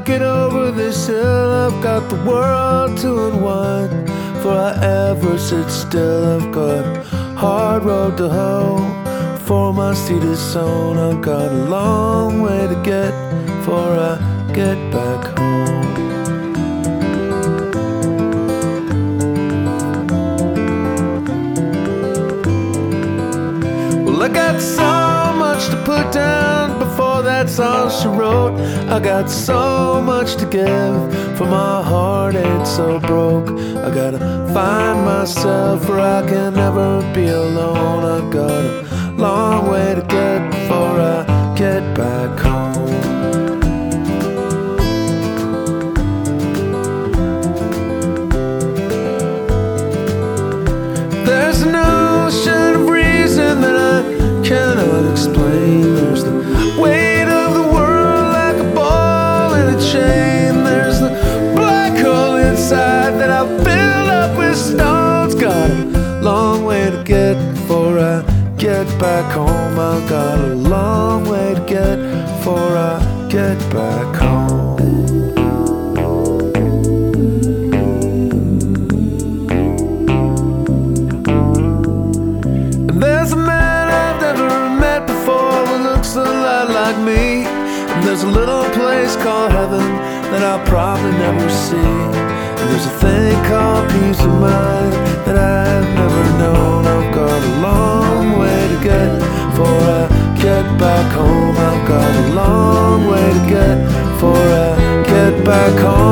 get over this hill, I've got the world to unwind. Before I ever sit still, I've got a hard road to hoe. Before my seed is sown, I've got a long way to get before I get back home. Well, I got so much to put down before that's all she wrote. I got so much to give, for my heart ain't so broke. I gotta find myself where I can never be alone. I've got a long way to get before I get back home. There's an ocean of reason that I cannot explain. There's the weight of the world like a ball in a chain. There's the black hole inside that I filled up with stones. Got a long way to get before I get back home. I've got a long way to get before I get back home. And there's a man I've never met before who looks a lot like me. And there's a little place called heaven that I'll probably never see. And there's a thing called peace of mind that I've never known. I've got a long way to get before I get back home. I've got a long way to get before I get back home.